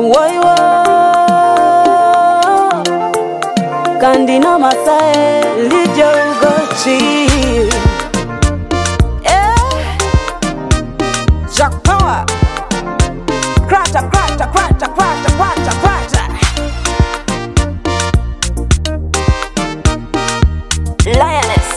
Woiwo Kandina Masae Lijo Ugochi Jack Power Krata krata krata krata krata krata Lioness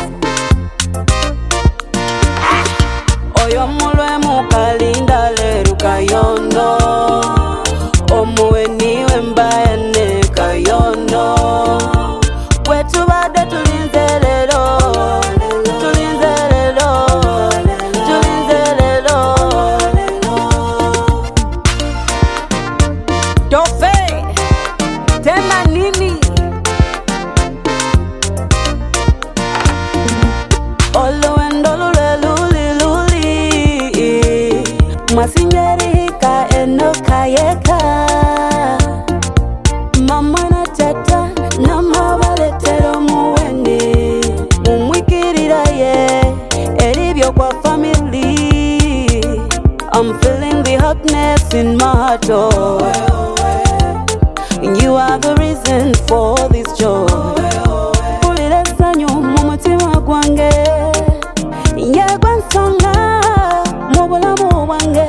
Oyo mulwe mukalinda leru kayondo Omuwe niwe mbaya ne kayondo Wetu bade tulinzelelo Tulinzelelo Tulinzelelo Dofe Tema nini Masingerika enoka yeka Mama na tata na mabaletero muweni Umwikirira ye eribyo kwa family I'm feeling the hotness in my heart oh. You are the reason for this joy Pulile sanyo mumutima gwange Yegwansonga mubulamu wange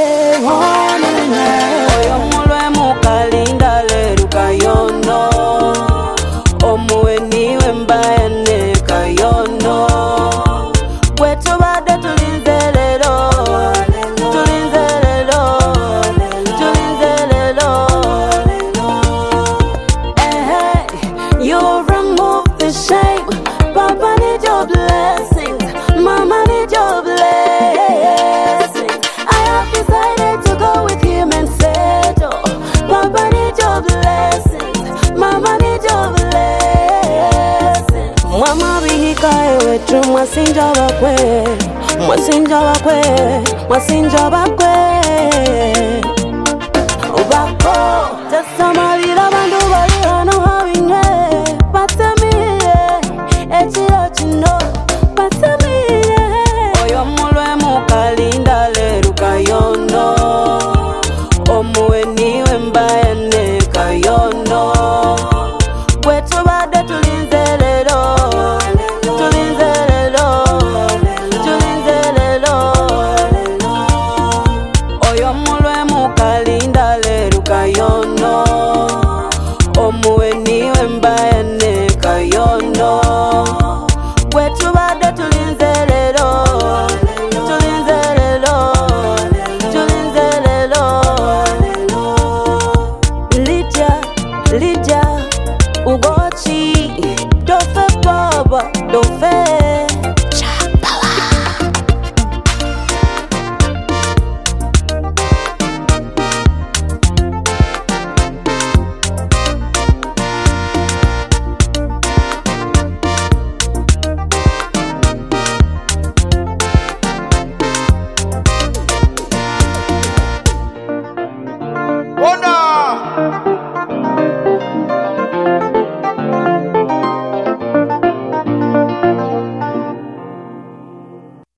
Oyo mulwe mukalinda leru kayondo Omuwe niwe mbaya ne kayondo Wetu bade tulinzelelo Tulinzelelo Tulinzelelo You remove the shame Papa need your blessings Mama need your blessings I have decided to go with him and settle Papa need your blessings Mama need your blessings Mama bihika ewetu mwasinja wakwe Mwasinja wakwe Mwasinja wakwe Ubako Tesamalira bandu bali hano hawinge Patamiye Echiro chino Patamiye Oyo mulwe mukalinda leru kayondo Omuwe niwe mbaya ne kayondo Wetu bade tulinzelelo Tulinzelelo Tulinzelelo Oyo mulwe mukalinda leru kayondo